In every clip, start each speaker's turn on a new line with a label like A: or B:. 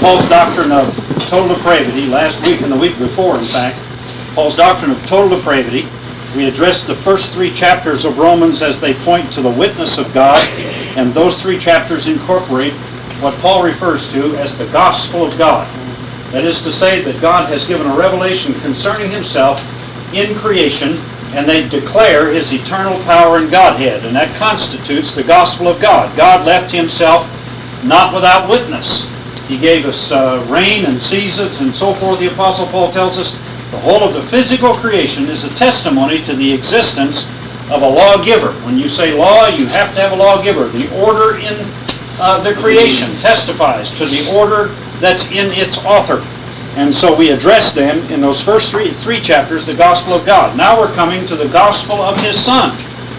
A: Paul's doctrine of total depravity last week and the week before, in fact. Paul's doctrine of total depravity. We addressed the first 3 chapters of Romans as they point to the witness of God, and those 3 chapters incorporate what Paul refers to as the gospel of God. That is to say that God has given a revelation concerning himself in creation, and they declare his eternal power and Godhead, and that constitutes the gospel of God. God left himself not without witness. He gave us rain and seasons and so forth. The Apostle Paul tells us the whole of the physical creation is a testimony to the existence of a lawgiver. When you say law, you have to have a lawgiver. The order in the creation testifies to the order that's in its author. And so we addressed them in those first three chapters, the gospel of God. Now we're coming to the gospel of his Son.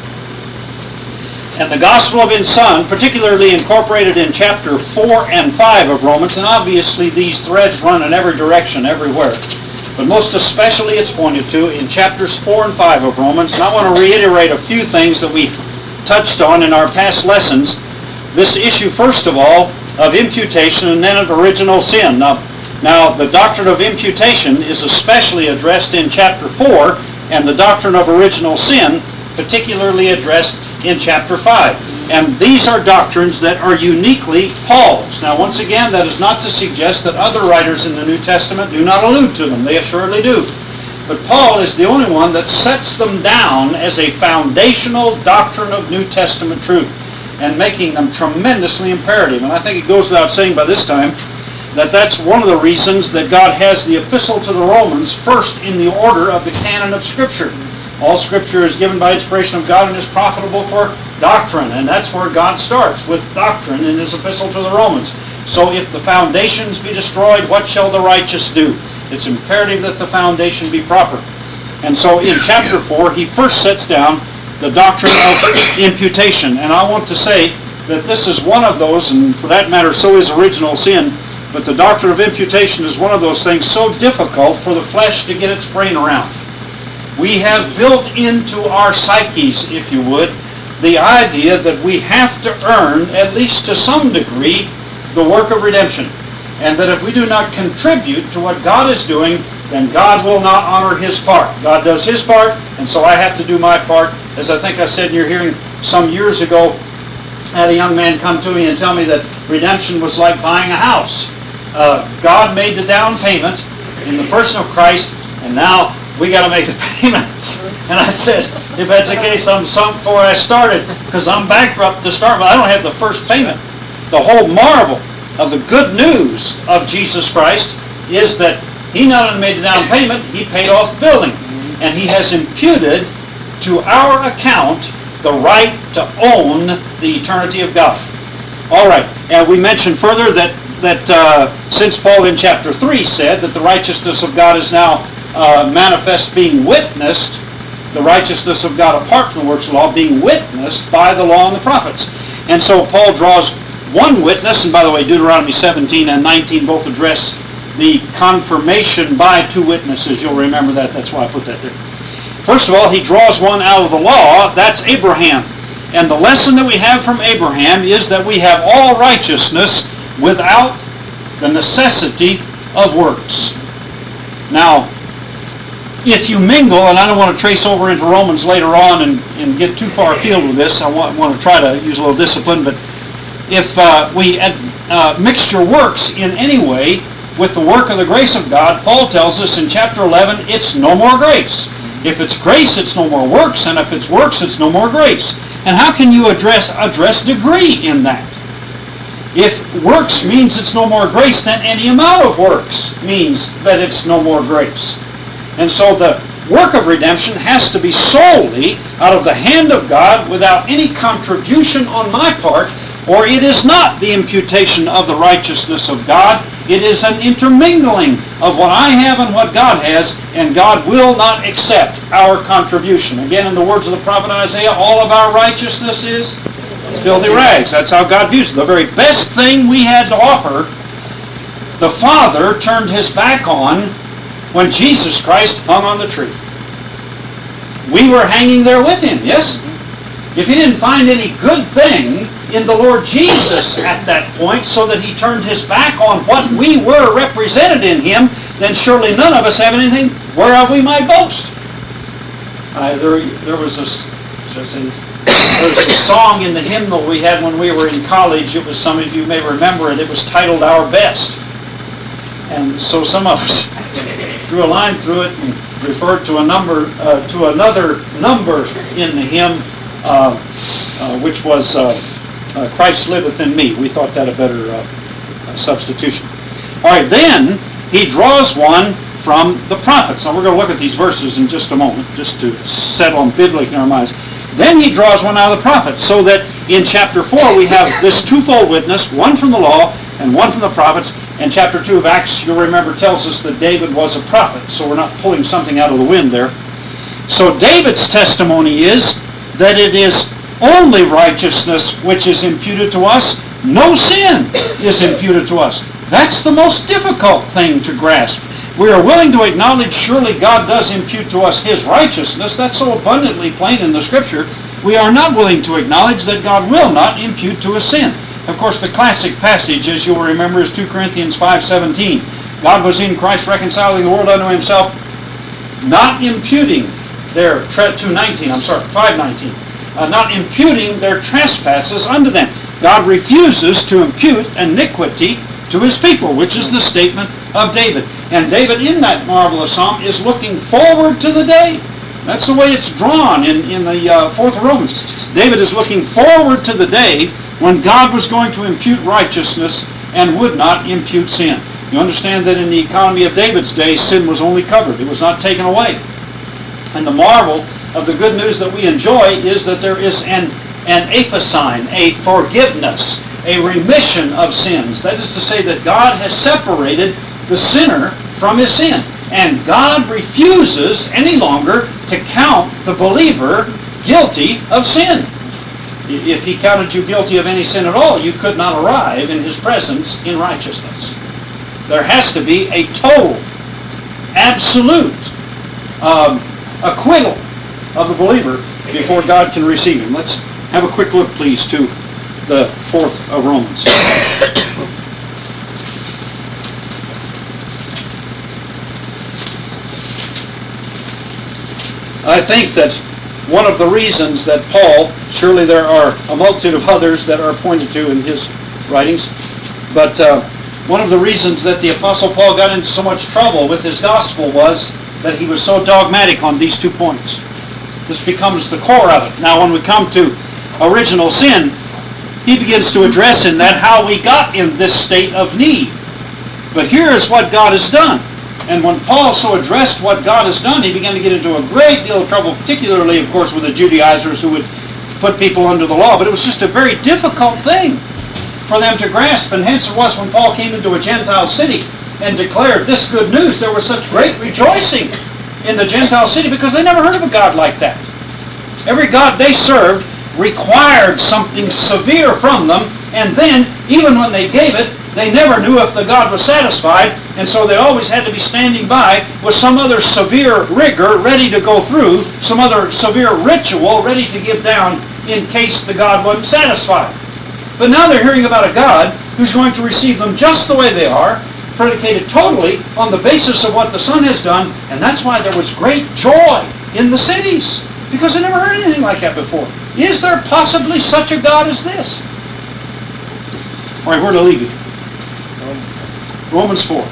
A: And the gospel of his Son, particularly incorporated in chapter 4 and 5 of Romans, and obviously these threads run in every direction, everywhere. But most especially it's pointed to in chapters 4 and 5 of Romans. And I want to reiterate a few things that we touched on in our past lessons. This issue, first of all, of imputation and then of original sin. Now, the doctrine of imputation is especially addressed in chapter 4, and the doctrine of original sin particularly addressed in chapter 5. And these are doctrines that are uniquely Paul's. Now, once again, that is not to suggest that other writers in the New Testament do not allude to them. They assuredly do. But Paul is the only one that sets them down as a foundational doctrine of New Testament truth, and making them tremendously imperative. And I think it goes without saying by this time that that's one of the reasons that God has the epistle to the Romans first in the order of the canon of Scripture. All Scripture is given by inspiration of God and is profitable for doctrine, and that's where God starts, with doctrine in his epistle to the Romans. So if the foundations be destroyed, what shall the righteous do? It's imperative that the foundation be proper. And so in chapter 4, he first sets down the doctrine of imputation. And I want to say that this is one of those, and for that matter, so is original sin, but the doctrine of imputation is one of those things so difficult for the flesh to get its brain around. We have built into our psyches, if you would, the idea that we have to earn, at least to some degree, the work of redemption. And that if we do not contribute to what God is doing, then God will not honor his part. God does his part, and so I have to do my part. As I think I said in your hearing some years ago, I had a young man come to me and tell me that redemption was like buying a house. God made the down payment in the person of Christ, and now we got to make the payments. And I said, if that's the case, I'm sunk before I started, because I'm bankrupt to start, but I don't have the first payment. The whole marvel of the good news of Jesus Christ is that he not only made the down payment, he paid off the building. And he has imputed to our account the right to own the eternity of God. All right, and we mentioned further that since Paul in chapter 3 said that the righteousness of God is now manifest, being witnessed, the righteousness of God apart from the works of law being witnessed by the law and the prophets. And so Paul draws one witness, and by the way, Deuteronomy 17 and 19 both address the confirmation by 2 witnesses. You'll remember that. That's why I put that there. First of all, he draws one out of the law. That's Abraham. And the lesson that we have from Abraham is that we have all righteousness without the necessity of works. Now, if you mingle, and I don't want to trace over into Romans later on and get too far afield with this, I want to try to use a little discipline, but if we mix your works in any way with the work of the grace of God, Paul tells us in chapter 11, it's no more grace. If it's grace, it's no more works, and if it's works, it's no more grace. And how can you address degree in that? If works means it's no more grace, then any amount of works means that it's no more grace. And so the work of redemption has to be solely out of the hand of God without any contribution on my part, or it is not the imputation of the righteousness of God. It is an intermingling of what I have and what God has, and God will not accept our contribution. Again, in the words of the prophet Isaiah, all of our righteousness is filthy rags. That's how God views it. The very best thing we had to offer, the Father turned his back on when Jesus Christ hung on the tree. We were hanging there with him, yes? if he didn't find any good thing in the Lord Jesus at that point, so that he turned his back on what we were represented in him, then surely none of us have anything whereof we might boast. There was a song in the hymnal we had when we were in college. It was, some of you may remember it. It was titled "Our Best," and so some of us drew a line through it and referred to another number in the hymn, which was "Christ liveth in me." We thought that a better substitution. All right, then he draws one from the prophets. Now we're going to look at these verses in just a moment, just to settle them biblically in our minds. Then he draws one out of the prophets, so that in chapter 4 we have this twofold witness, one from the law and one from the prophets. And chapter 2 of Acts, you'll remember, tells us that David was a prophet, so we're not pulling something out of the wind there. So David's testimony is that it is only righteousness which is imputed to us. No sin is imputed to us. That's the most difficult thing to grasp. We are willing to acknowledge surely God does impute to us his righteousness. That's so abundantly plain in the Scripture. We are not willing to acknowledge that God will not impute to us sin. Of course, the classic passage, as you'll remember, is 2 Corinthians 5:17. God was in Christ reconciling the world unto himself, not imputing their 5:19. Not imputing their trespasses unto them. God refuses to impute iniquity to his people, which is the statement of David. And David, in that marvelous psalm, is looking forward to the day. That's the way it's drawn in the 4th of Romans. David is looking forward to the day when God was going to impute righteousness and would not impute sin. You understand that in the economy of David's day, sin was only covered. It was not taken away. And the marvel of the good news that we enjoy is that there is an aphesign, a forgiveness, a remission of sins. That is to say that God has separated the sinner from his sin. And God refuses any longer to count the believer guilty of sin. If he counted you guilty of any sin at all, you could not arrive in his presence in righteousness. There has to be a total, absolute acquittal of the believer before God can receive him. Let's have a quick look, please, to the 4th of Romans. I think that one of the reasons that Paul, surely there are a multitude of others that are pointed to in his writings, but one of the reasons that the Apostle Paul got into so much trouble with his gospel was that he was so dogmatic on these 2 points. This becomes the core of it. Now when we come to original sin, he begins to address in that how we got in this state of need. But here is what God has done. And when Paul so addressed what God has done, he began to get into a great deal of trouble, particularly, of course, with the Judaizers who would put people under the law. But it was just a very difficult thing for them to grasp. And hence it was when Paul came into a Gentile city and declared this good news, there was such great rejoicing in the Gentile city because they never heard of a God like that. Every God they served required something severe from them, and then, even when they gave it, they never knew if the God was satisfied, and so they always had to be standing by with some other severe rigor ready to go through, some other severe ritual ready to give down in case the God wasn't satisfied. But now they're hearing about a God who's going to receive them just the way they are, predicated totally on the basis of what the Son has done, and that's why there was great joy in the cities, because they never heard anything like that before. Is there possibly such a God as this? All right, where to leave it? Romans 4.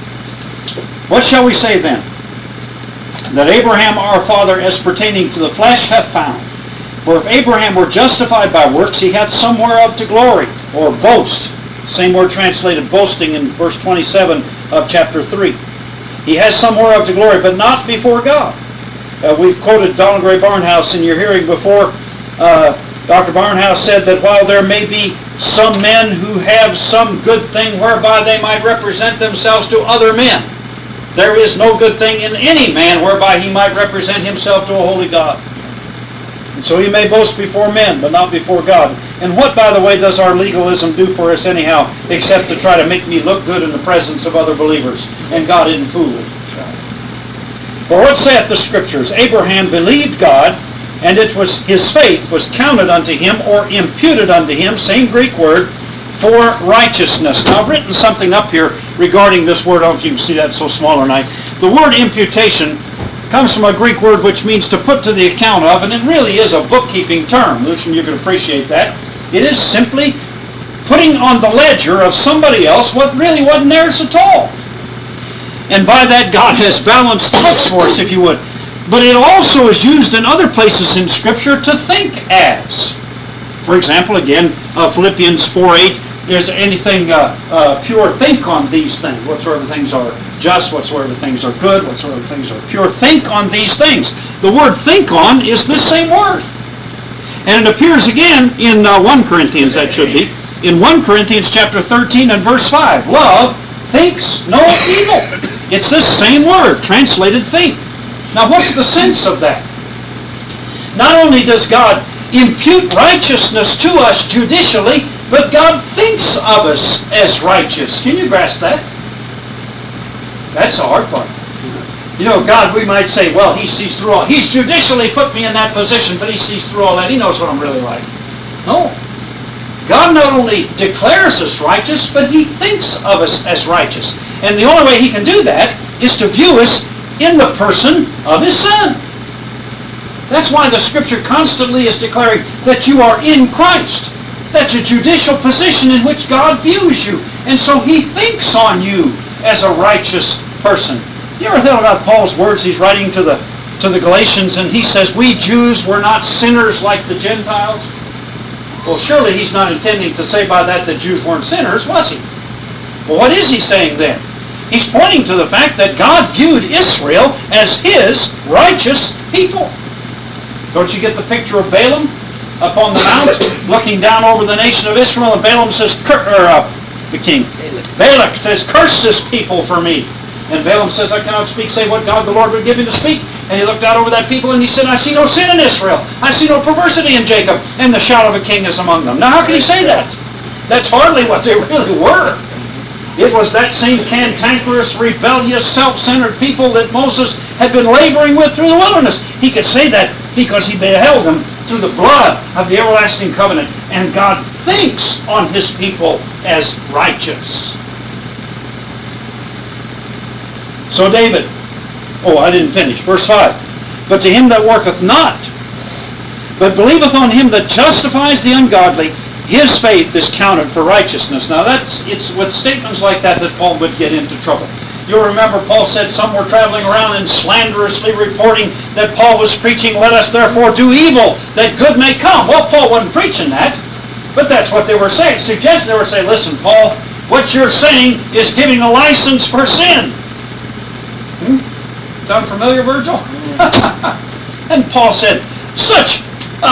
A: What shall we say then? That Abraham our father as pertaining to the flesh hath found. For if Abraham were justified by works, he hath somewhereof to glory, or boast. Same word translated boasting in verse 27 of chapter 3. He has somewhereof to glory, but not before God. We've quoted Donald Gray Barnhouse in your hearing before. Dr. Barnhouse said that while there may be some men who have some good thing whereby they might represent themselves to other men, there is no good thing in any man whereby he might represent himself to a holy God. And so he may boast before men, but not before God. And what, by the way, does our legalism do for us anyhow, except to try to make me look good in the presence of other believers? And God isn't fooled. For what saith the Scriptures? Abraham believed God, And it was his faith was counted unto him, or imputed unto him, same Greek word, for righteousness. Now I've written something up here regarding this word. I don't know if you can see that, it's so small tonight. The word imputation comes from a Greek word which means to put to the account of, and it really is a bookkeeping term. Lucian, you can appreciate that. It is simply putting on the ledger of somebody else what really wasn't theirs at all. And by that, God has balanced the books for us, if you would. But it also is used in other places in Scripture to think as. For example, again, Philippians 4:8, there's anything pure, think on these things. Whatsoever things are just, whatsoever things are good, whatsoever things are pure, think on these things. The word think on is this same word. And it appears again in 1 Corinthians, that should be, in 1 Corinthians chapter 13 and verse 5. Love thinks no evil. It's this same word, translated think. Now what's the sense of that? Not only does God impute righteousness to us judicially, but God thinks of us as righteous. Can you grasp that? That's the hard part. You know, God, we might say, well, He sees through all. He's judicially put me in that position, but He sees through all that. He knows what I'm really like. No. God not only declares us righteous, but He thinks of us as righteous. And the only way He can do that is to view us in the person of His Son. That's why the Scripture constantly is declaring that you are in Christ. That's a judicial position in which God views you. And so He thinks on you as a righteous person. You ever thought about Paul's words he's writing to the Galatians, and he says, we Jews were not sinners like the Gentiles? Well, surely he's not intending to say by that Jews weren't sinners, was he? Well, what is he saying then? He's pointing to the fact that God viewed Israel as His righteous people. Don't you get the picture of Balaam up on the mount, looking down over the nation of Israel, and Balaam says, the king, Balak says, curse this people for me. And Balaam says, I cannot speak save what God the Lord would give me to speak. And he looked out over that people and he said, I see no sin in Israel. I see no perversity in Jacob. And the shout of a king is among them. Now how can he say that? That's hardly what they really were. It was that same cantankerous, rebellious, self-centered people that Moses had been laboring with through the wilderness. He could say that because he beheld them through the blood of the everlasting covenant. And God thinks on His people as righteous. So David, I didn't finish. Verse 5. But to him that worketh not, but believeth on Him that justifies the ungodly, his faith is counted for righteousness. Now it's with statements like that Paul would get into trouble. You'll remember Paul said some were traveling around and slanderously reporting that Paul was preaching, let us therefore do evil, that good may come. Well, Paul wasn't preaching that, but that's what they were saying. Suggesting they were saying, listen, Paul, what you're saying is giving a license for sin. Sound familiar, Virgil? And Paul said, such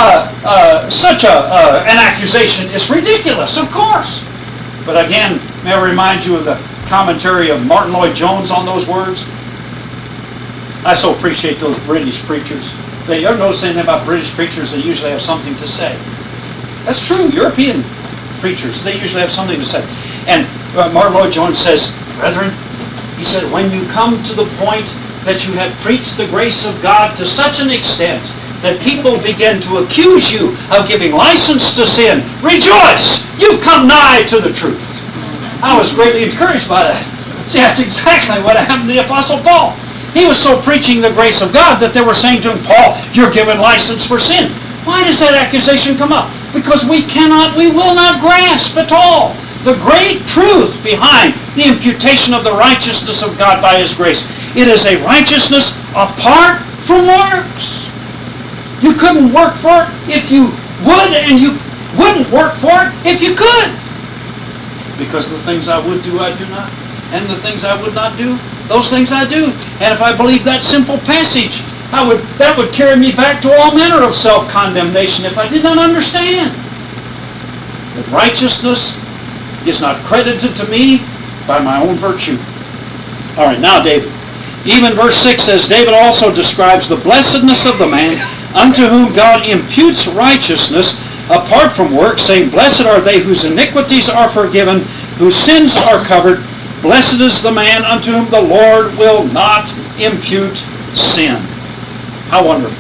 A: an accusation is ridiculous, of course. But again, may I remind you of the commentary of Martin Lloyd-Jones on those words? I so appreciate those British preachers. You ever notice anything about British preachers? They usually have something to say. That's true. European preachers, they usually have something to say. And Martin Lloyd-Jones says, brethren, he said, when you come to the point that you have preached the grace of God to such an extent that people begin to accuse you of giving license to sin, rejoice! You've come nigh to the truth. I was greatly encouraged by that. See, that's exactly what happened to the Apostle Paul. He was so preaching the grace of God that they were saying to him, Paul, you're given license for sin. Why does that accusation come up? Because we will not grasp at all the great truth behind the imputation of the righteousness of God by His grace. It is a righteousness apart from works. You couldn't work for it if you would, and you wouldn't work for it if you could. Because the things I would do, I do not. And the things I would not do, those things I do. And if I believed that simple passage, that would carry me back to all manner of self-condemnation if I did not understand that righteousness is not credited to me by my own virtue. All right, now David. Even verse 6 says, David also describes the blessedness of the man unto whom God imputes righteousness apart from works, saying, blessed are they whose iniquities are forgiven, whose sins are covered. Blessed is the man unto whom the Lord will not impute sin. How wonderful.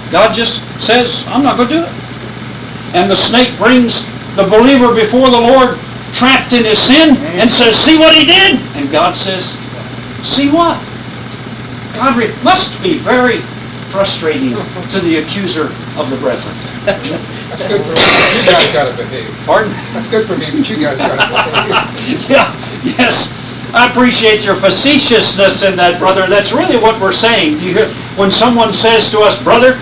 A: God just says, I'm not going to do it. And the snake brings the believer before the Lord, trapped in his sin, and says, see what he did? And God says, see what? God must be very frustrating to the accuser of the brethren.
B: That's good for me. You guys got to behave.
A: Pardon?
B: That's good for me, but you guys got to behave.
A: Yeah, yes. I appreciate your facetiousness in that, brother. That's really what we're saying. You hear when someone says to us, brother,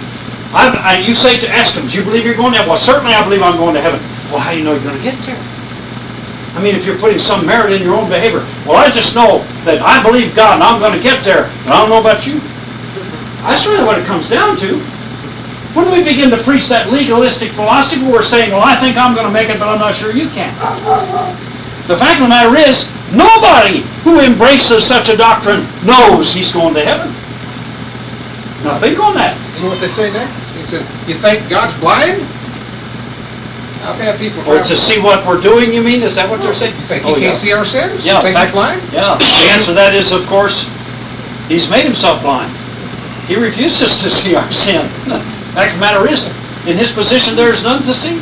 A: you say to ask them, do you believe you're going to heaven? Well, certainly I believe I'm going to heaven. Well, how do you know you're going to get there? I mean, if you're putting some merit in your own behavior. Well, I just know that I believe God and I'm going to get there, and I don't know about you. That's really what it comes down to. When we begin to preach that legalistic philosophy, we're saying, well, I think I'm going to make it, but I'm not sure you can. The fact of the matter is, nobody who embraces such a doctrine knows he's going to heaven. Now think on that.
B: You know what they say next? He said, you think God's blind? I've had people...
A: Or to see what we're doing, you mean? Is that what they're saying?
B: You think he can't see our sins?
A: Yeah,
B: you think he's blind?
A: Yeah. The answer to that is, of course, he's made himself blind. He refuses to see our sin. The fact of the matter is, in his position there is none to see.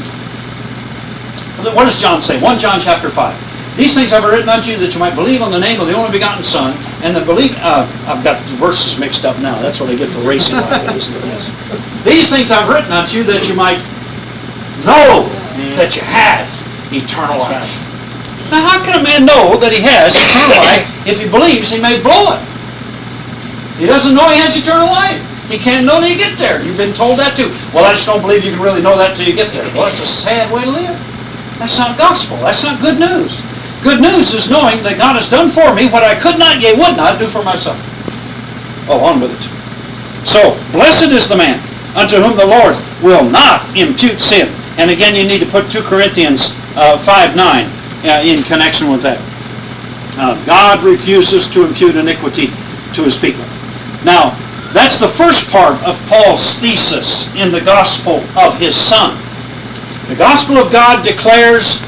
A: What does John say? 1 John chapter 5. These things I've written unto you that you might believe on the name of the only begotten Son, and the believe... I've got the verses mixed up now. That's what I get for racing like that, isn't it? Yes. These things I've written unto you that you might know that you have eternal life. Now how can a man know that he has eternal life if he believes he may blow it? He doesn't know he has eternal life. He can't know till you get there. You've been told that too. Well, I just don't believe you can really know that till you get there. Well, it's a sad way to live. That's not gospel. That's not good news. Good news is knowing that God has done for me what I could not, yea, would not do for myself. Oh, on with it. So, blessed is the man unto whom the Lord will not impute sin. And again, you need to put 2 Corinthians 5:9 in connection with that. God refuses to impute iniquity to his people. Now, that's the first part of Paul's thesis in the gospel of his Son. The gospel of God declares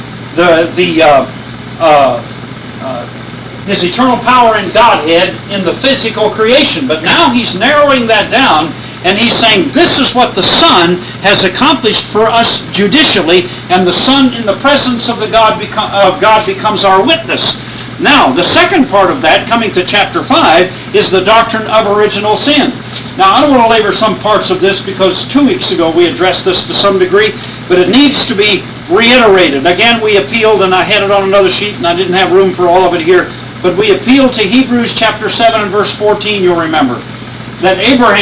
A: his eternal power in Godhead in the physical creation. But now he's narrowing that down, and he's saying this is what the Son has accomplished for us judicially, and the Son in the presence of God becomes our witness. Now, the second part of that, coming to chapter 5, is the doctrine of original sin. Now, I don't want to labor some parts of this because 2 weeks ago we addressed this to some degree, but it needs to be reiterated. Again, we appealed, and I had it on another sheet, and I didn't have room for all of it here, but we appealed to Hebrews chapter 7 and verse 14, you'll remember, that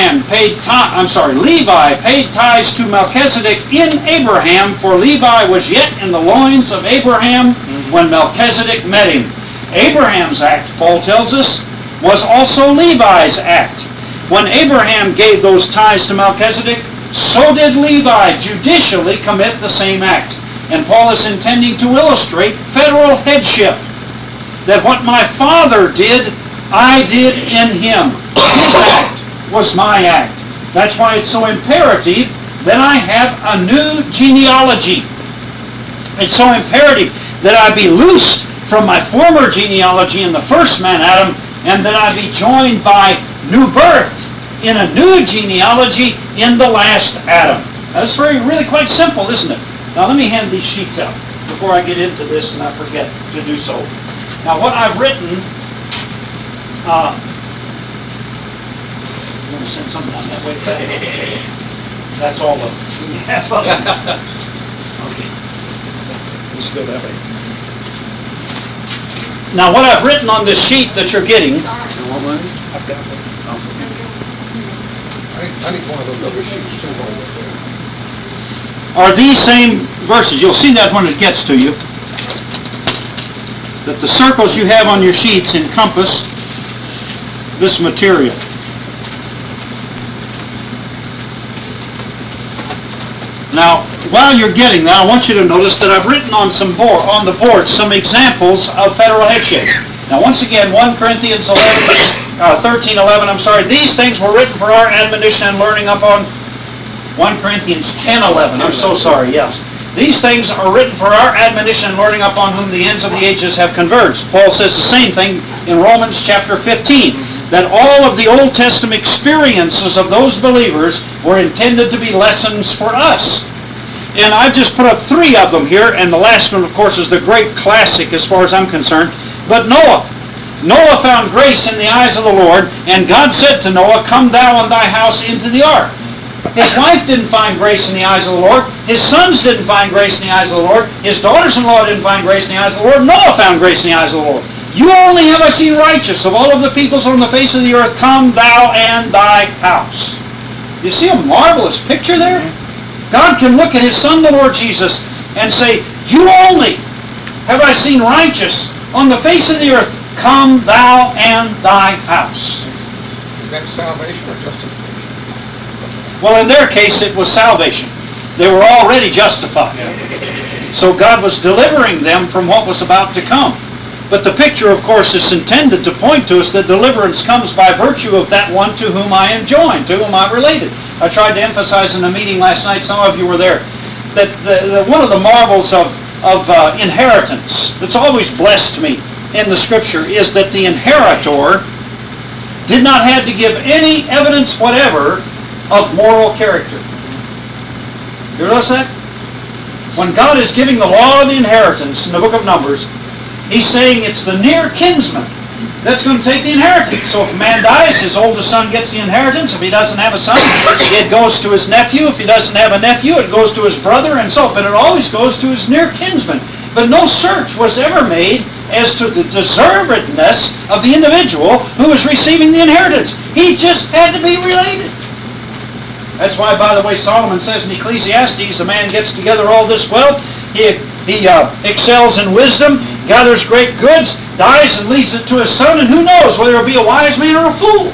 A: Levi paid tithes to Melchizedek in Abraham, for Levi was yet in the loins of Abraham when Melchizedek met him. Abraham's act, Paul tells us, was also Levi's act. When Abraham gave those tithes to Melchizedek, so did Levi judicially commit the same act. And Paul is intending to illustrate federal headship, that what my father did, I did in him. His act was my act. That's why it's so imperative that I have a new genealogy. It's so imperative that I be loosed from my former genealogy in the first man, Adam, and that I be joined by new birth in a new genealogy in the last Adam. Now, that's really quite simple, isn't it? Now, let me hand these sheets out before I get into this and I forget to do so. Now, what I've written, I'm going to send something down that way. That's all of them. Okay. Let's go that way. Now, what I've written on this sheet that you're getting,
B: I've got it. I need one of those other sheets too.
A: are these same verses. You'll see that when it gets to you. That the circles you have on your sheets encompass this material. Now, while you're getting that, I want you to notice that I've written on the board some examples of federal headship. Now, once again, 1 Corinthians 13:11, these things were written for our admonition and learning upon 1 Corinthians 10:11. I'm so sorry, yes. These things are written for our admonition and learning upon whom the ends of the ages have converged. Paul says the same thing in Romans chapter 15. that all of the Old Testament experiences of those believers were intended to be lessons for us. And I've just put up 3 of them here, and the last one, of course, is the great classic as far as I'm concerned. But Noah. Noah found grace in the eyes of the Lord, and God said to Noah, "Come thou and thy house into the ark." His wife didn't find grace in the eyes of the Lord. His sons didn't find grace in the eyes of the Lord. His daughters-in-law didn't find grace in the eyes of the Lord. Noah found grace in the eyes of the Lord. "You only have I seen righteous of all of the peoples on the face of the earth. Come thou and thy house." You see a marvelous picture there? God can look at His Son, the Lord Jesus, and say, "You only have I seen righteous on the face of the earth. Come thou and thy house."
B: Is that salvation or justification?
A: Well, in their case, it was salvation. They were already justified. So God was delivering them from what was about to come. But the picture, of course, is intended to point to us that deliverance comes by virtue of that one to whom I am joined, to whom I'm related. I tried to emphasize in a meeting last night, some of you were there, that one of the marvels of inheritance that's always blessed me in the Scripture is that the inheritor did not have to give any evidence whatever of moral character. You notice that? When God is giving the law of the inheritance in the book of Numbers, He's saying it's the near kinsman that's going to take the inheritance. So if a man dies, his oldest son gets the inheritance. If he doesn't have a son, it goes to his nephew. If he doesn't have a nephew, it goes to his brother, and so. But it always goes to his near kinsman. But no search was ever made as to the deservedness of the individual who was receiving the inheritance. He just had to be related. That's why, by the way, Solomon says in Ecclesiastes, the man gets together all this wealth, he excels in wisdom, gathers great goods, dies and leaves it to his son, and who knows whether he'll be a wise man or a fool.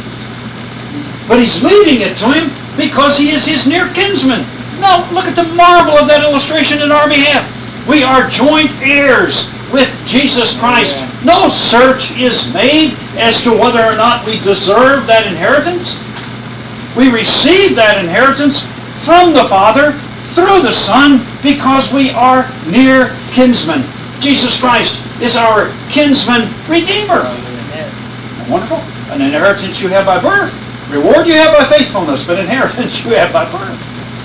A: But he's leaving it to him because he is his near kinsman. Now, look at the marvel of that illustration in our behalf. We are joint heirs with Jesus Christ. No search is made as to whether or not we deserve that inheritance. We receive that inheritance from the Father through the Son because we are near kinsmen. Jesus Christ is our kinsman redeemer. Wonderful. An inheritance you have by birth. Reward you have by faithfulness, but inheritance you have by birth.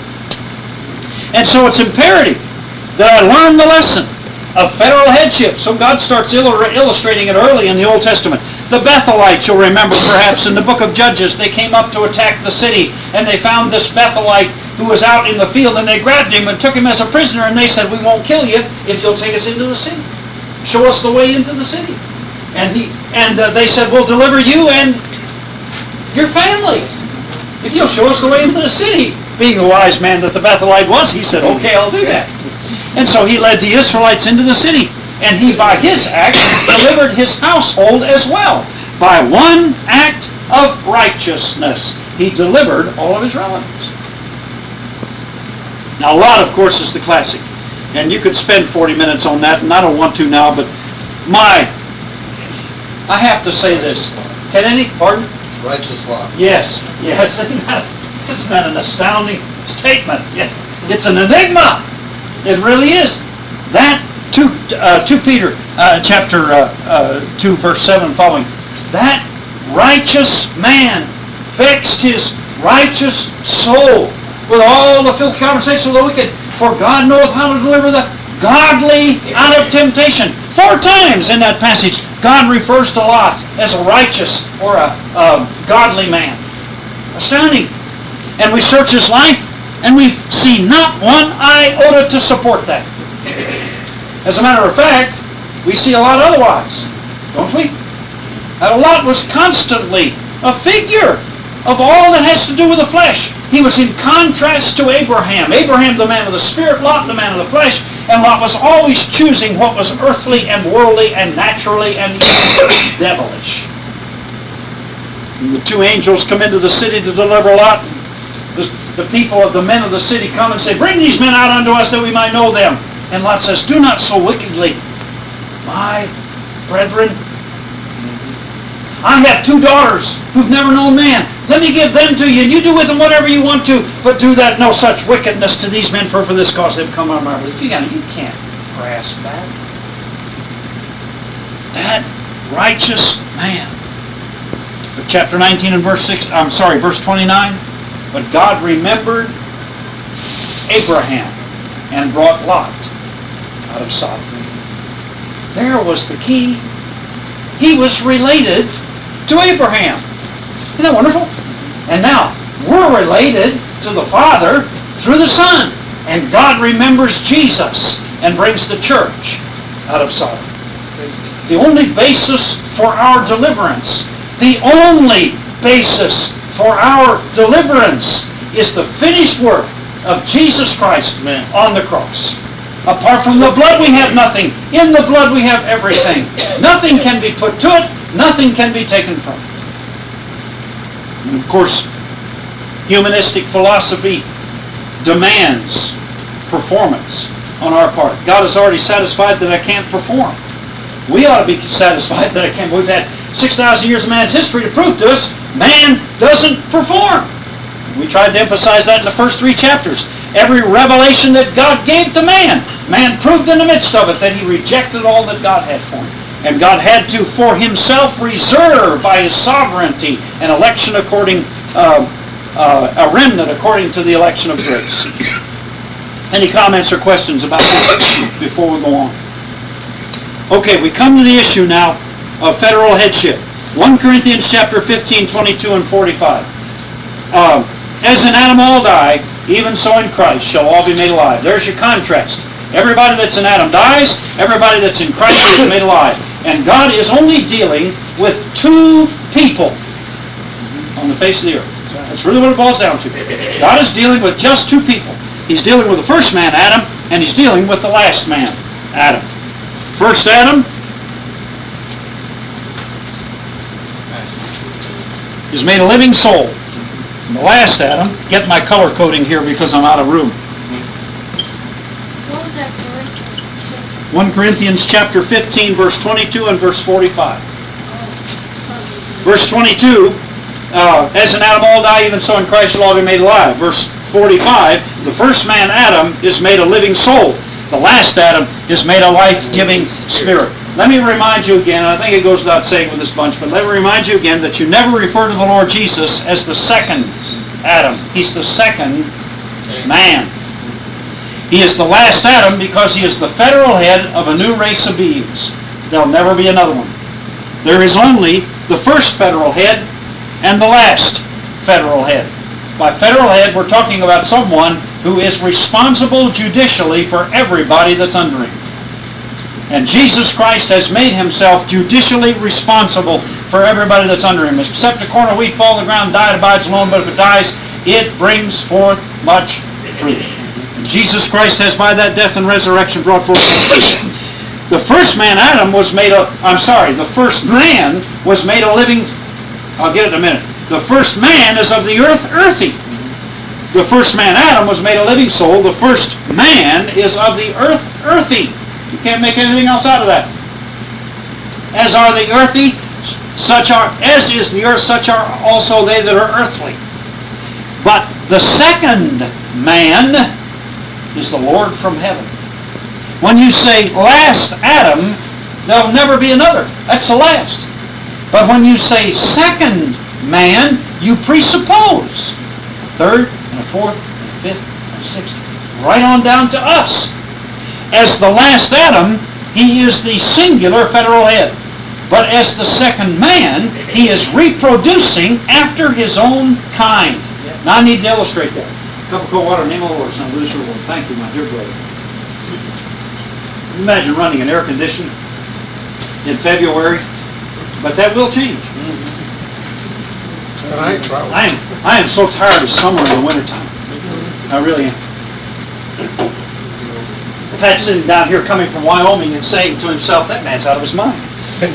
A: And so it's imperative that I learn the lesson of federal headship. So God starts illustrating it early in the Old Testament. The Bethelites, you'll remember perhaps in the book of Judges, they came up to attack the city, and they found this Bethelite who was out in the field, and they grabbed him and took him as a prisoner, and they said, "We won't kill you if you'll take us into the city. Show us the way into the city." And they said, "We'll deliver you and your family if you'll show us the way into the city." Being the wise man that the Bethelite was, he said, "Okay, I'll do that." And so he led the Israelites into the city, and he, by his act, delivered his household as well. By one act of righteousness, he delivered all of his relatives. Now, Lot, of course, is the classic, and you could spend 40 minutes on that, and I don't want to now, but I have to say this. Can any, pardon?
B: Righteous Lot.
A: Yes. Isn't that an astounding statement? It's an enigma. It really is. That 2 Peter chapter 2 verse 7 following. That righteous man vexed his righteous soul with all the filthy conversation of the wicked. For God knoweth how to deliver the godly out of temptation. 4 times in that passage, God refers to Lot as a righteous or a godly man. Astounding. And we search his life, and we see not one iota to support that. As a matter of fact, we see a lot otherwise, don't we? That Lot was constantly a figure of all that has to do with the flesh. He was in contrast to Abraham. Abraham, the man of the spirit, Lot, the man of the flesh, and Lot was always choosing what was earthly and worldly and naturally and devilish. And the 2 angels come into the city to deliver Lot. The people of the men of the city come and say, "Bring these men out unto us that we might know them." And Lot says, "Do not so wickedly, my brethren. I have 2 daughters who've never known man. Let me give them to you, and you do with them whatever you want to, but do that no such wickedness to these men, for this cause they've come on my place." You can't grasp that. That righteous man chapter 19 and verse 29. But God remembered Abraham and brought Lot out of Sodom. There was the key. He was related to Abraham. Isn't that wonderful? And now, we're related to the Father through the Son. And God remembers Jesus and brings the church out of Sodom. The only basis for our deliverance, the only basis for our deliverance is the finished work of Jesus Christ on the cross. Apart from the blood we have nothing. In the blood we have everything. Nothing can be put to it. Nothing can be taken from it. And of course, humanistic philosophy demands performance on our part. God is already satisfied that I can't perform. We ought to be satisfied that I can. We've had 6,000 years of man's history to prove to us man doesn't perform. We tried to emphasize that in the first 3 chapters. Every revelation that God gave to man, man proved in the midst of it that he rejected all that God had for him. And God had to, for himself, reserve by his sovereignty an election according, a remnant according to the election of grace. Any comments or questions about this before we go on? Okay, we come to the issue now of federal headship. 1 Corinthians chapter 15, 22 and 45. As in Adam all die, even so in Christ shall all be made alive. There's your contrast. Everybody that's in Adam dies, everybody that's in Christ is made alive. And God is only dealing with 2 people on the face of the earth. That's really what it boils down to. God is dealing with just 2 people. He's dealing with the first man, Adam, and he's dealing with the last man, Adam. First Adam is made a living soul. And the last Adam, get my color coding here because I'm out of room.
C: What was that for?
A: 1 Corinthians chapter 15, verse 22 and verse 45. Verse 22, as in Adam all die, even so in Christ shall all be made alive. Verse 45, the first man, Adam, is made a living soul. The last Adam is made a life-giving spirit. Let me remind you again, I think it goes without saying with this bunch, but let me remind you again that you never refer to the Lord Jesus as the second Adam. He's the second man. He is the last Adam because he is the federal head of a new race of beings. There'll never be another one. There is only the first federal head and the last federal head. By federal head, we're talking about someone who is responsible judicially for everybody that's under him. And Jesus Christ has made himself judicially responsible for everybody that's under him. Except a corn of wheat fall on the ground, die, it abides alone, but if it dies, it brings forth much fruit. And Jesus Christ has by that death and resurrection brought forth fruit. The first man, Adam, the first man was made a living, I'll get it in a minute. The first man is of the earth, earthy. The first man, Adam, was made a living soul. The first man is of the earth, earthy. You can't make anything else out of that. As are the earthy, as is the earth, such are also they that are earthly. But the second man is the Lord from heaven. When you say last Adam, there'll never be another. That's the last. But when you say second man, you presuppose a third and a fourth and a fifth and a sixth, right on down to us. As the last Adam, he is the singular federal head. But as the second man, he is reproducing after his own kind. Now I need to illustrate that. A cup of cold water, name of the Lord, son of the Lord. Thank you, my dear brother. Imagine running an air conditioner in February, but that will change. I am so tired of summer and the wintertime. I really am. Pat sitting down here coming from Wyoming and saying to himself, that man's out of his mind.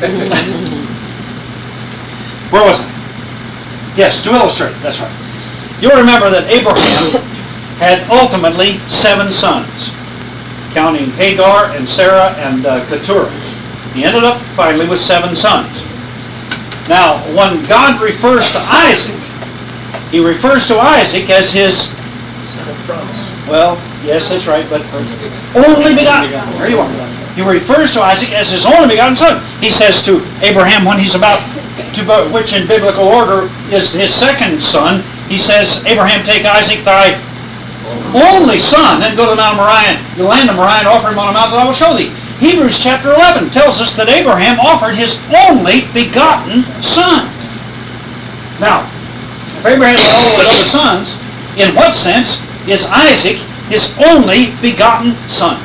A: Where was I? Yes, to illustrate, that's right. You'll remember that Abraham had ultimately 7 sons, counting Hagar and Sarah and Keturah. He ended up finally with 7 sons. Now, when God refers to Isaac, he refers to Isaac as his son of promise. Well, yes, that's right, but only begotten. There you are. He refers to Isaac as his only begotten son. He says to Abraham when he's about to, which in biblical order is his second son, he says, Abraham, take Isaac thy only son, then go to Mount Moriah, the land of Moriah, and offer him on a mount that I will show thee. Hebrews chapter 11 tells us that Abraham offered his only begotten son. Now, if Abraham had all those other sons, in what sense is Isaac his only begotten son?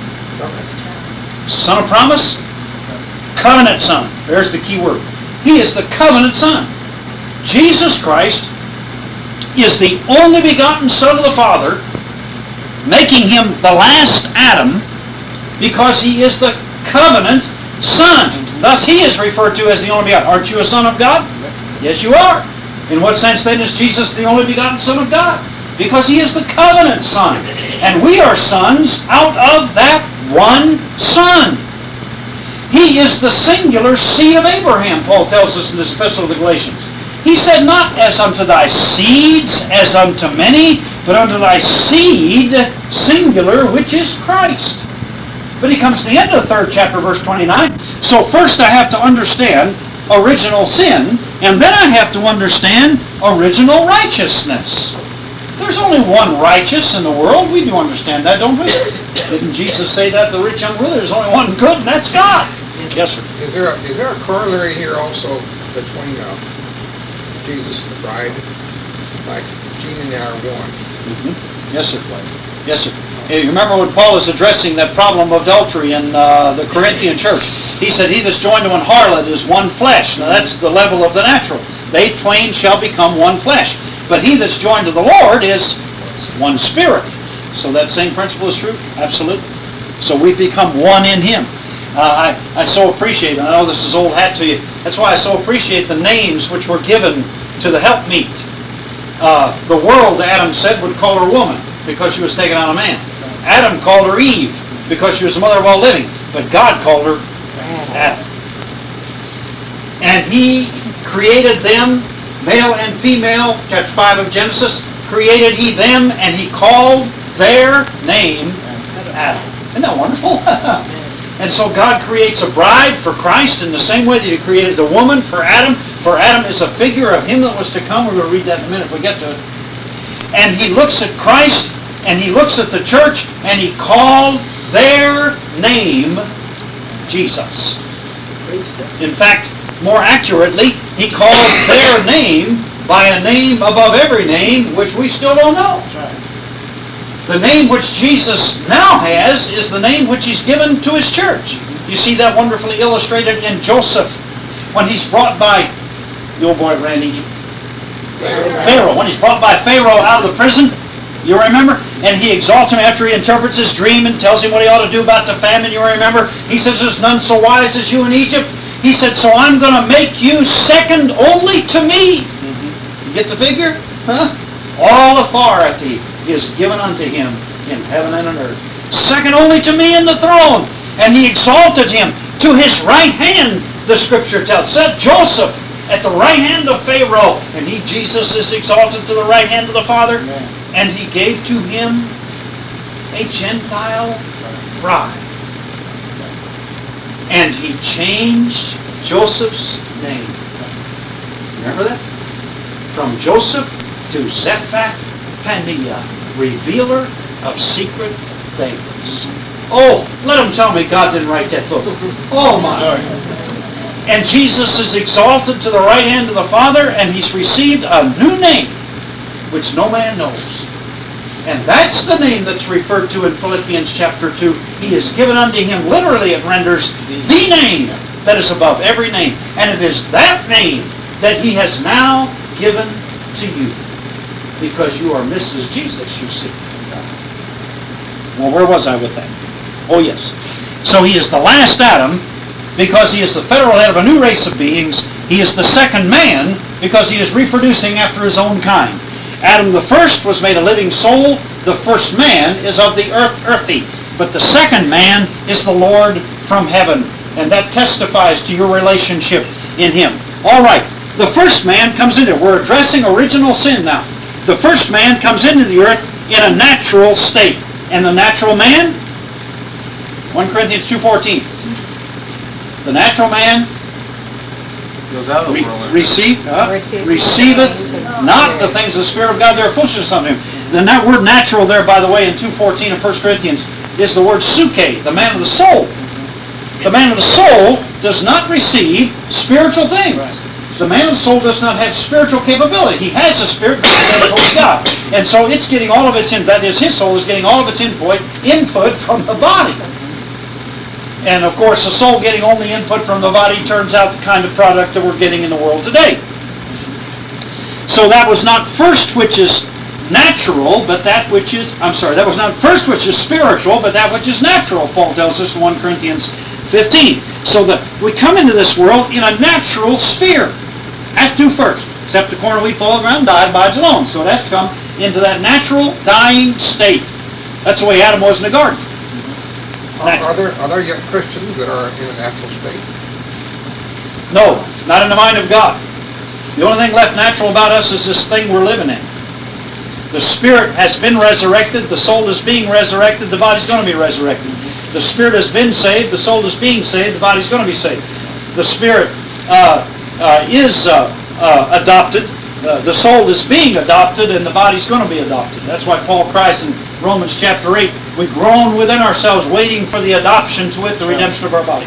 A: Son of promise? Covenant son. There's the key word. He is the covenant son. Jesus Christ is the only begotten Son of the Father, making him the last Adam, because he is the covenant Son. Thus he is referred to as the only begotten. Aren't you a son of God? Yes, you are. In what sense then is Jesus the only begotten Son of God? Because he is the covenant Son. And we are sons out of that one Son. He is the singular seed of Abraham, Paul tells us in this epistle to the Galatians. He said, not as unto thy seeds, as unto many, but unto thy seed, singular, which is Christ. But he comes to the end of the 3rd chapter, verse 29. So first I have to understand original sin, and then I have to understand original righteousness. There's only one righteous in the world. We do understand that, don't we? Didn't Jesus say that, the rich young ruler? There's only one good, and that's God. Yes, sir.
B: Is there a corollary here also between Jesus and the bride? Like Gene and I are one.
A: Mm-hmm. Yes, sir. Yes, sir. Hey, you remember when Paul was addressing that problem of adultery in the Corinthian church? He said, he that's joined to an harlot is one flesh. Now that's the level of the natural. They twain shall become one flesh. But he that's joined to the Lord is one spirit. So that same principle is true? Absolutely. So we become one in him. I so appreciate, and I know this is old hat to you, that's why I so appreciate the names which were given to the helpmeet. The world, Adam said, would call her woman because she was taken out of man. Adam called her Eve because she was the mother of all living. But God called her Adam. And he created them, male and female, chapter 5 of Genesis, created he them, and he called their name Adam. Isn't that wonderful? And so God creates a bride for Christ in the same way that he created the woman for Adam. For Adam is a figure of him that was to come. We're going to read that in a minute if we get to it. And he looks at Christ, and he looks at the church, and he called their name Jesus. In fact, more accurately, he called their name by a name above every name, which we still don't know. The name which Jesus now has is the name which he's given to his church. You see that wonderfully illustrated in Joseph when he's brought by, the old boy ran Egypt. Pharaoh. When he's brought by Pharaoh out of the prison, you remember? And he exalts him after he interprets his dream and tells him what he ought to do about the famine, you remember? He says, there's none so wise as you in Egypt. He said, so I'm going to make you second only to me. You get the figure? Huh? All authority is given unto him in heaven and on earth. Second only to me in the throne. And he exalted him to his right hand, the scripture tells. Set Joseph at the right hand of Pharaoh. And he, Jesus, is exalted to the right hand of the Father. Amen. And he gave to him a Gentile bride. And he changed Joseph's name. Remember that? From Joseph to Zephath-Paneah, revealer of secret things. Oh, let them tell me God didn't write that book. Oh my. And Jesus is exalted to the right hand of the Father, and he's received a new name, which no man knows. And that's the name that's referred to in Philippians chapter 2. He is given unto him, literally it renders, the name that is above every name. And it is that name that he has now given to you. Because you are Mrs. Jesus, you see. Well, where was I with that? Oh, yes. So he is the last Adam because he is the federal head of a new race of beings. He is the second man because he is reproducing after his own kind. Adam the first was made a living soul. The first man is of the earthy. But the second man is the Lord from heaven. And that testifies to your relationship in him. All right. The first man comes into it. We're addressing original sin now. The first man comes into the earth in a natural state. And the natural man 1 Corinthians 2:14. The natural man
D: Goes out of the world.
A: receiveth not the things of the Spirit of God, they are foolishness unto him. Then that word natural there, by the way, in 2:14 of 1 Corinthians, is the word suke, the man of the soul. The man of the soul does not receive spiritual things. The man of the soul does not have spiritual capability. He has a spirit, but he doesn't know God. And so it's getting all of its, that is, his soul is getting all of its input from the body. And of course, the soul getting only input from the body turns out the kind of product that we're getting in the world today. So that was not first which is natural, but that which is, that was not first which is spiritual, but that which is natural, Paul tells us in 1 Corinthians 15. So that we come into this world in a natural sphere. Have to first. Except the corn of wheat falls around, died, abides alone. So it has to come into that natural, dying state. That's the way Adam was in the garden.
B: Are there young Christians that are in a natural state?
A: No, not in the mind of God. The only thing left natural about us is this thing we're living in. The spirit has been resurrected, the soul is being resurrected, the body's going to be resurrected. The spirit has been saved, the soul is being saved, the body's going to be saved. The spirit is adopted, the soul is being adopted, and the body's going to be adopted. That's why Paul cries in Romans chapter 8, we groan within ourselves, waiting for the adoption to wit, the redemption of our body.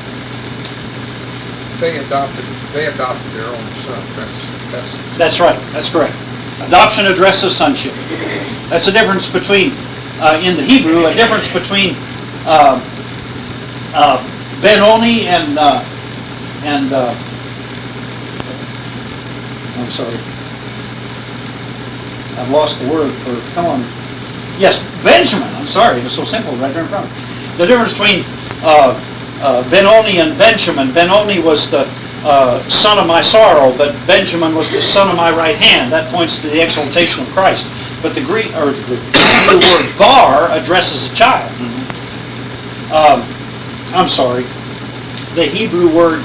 B: They adopted their own son.
A: That's right. That's correct. Adoption addresses sonship. That's the difference between, in the Hebrew, a difference between Benoni and I'm sorry. I've lost the word for, come on. Yes, Benjamin. I'm sorry. It was so simple right there in front of me. The difference between Benoni and Benjamin. Benoni was the son of my sorrow, but Benjamin was the son of my right hand. That points to the exaltation of Christ. But the Greek, or the word bar addresses a child. I'm sorry. The Hebrew word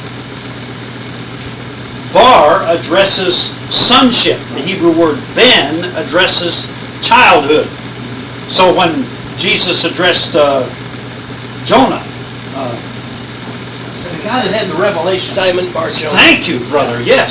A: bar addresses sonship. The Hebrew word ben addresses childhood. So when Jesus addressed Jonah, the guy that had the revelation.
E: Simon Bar-Jonah.
A: Thank you, brother. Yes.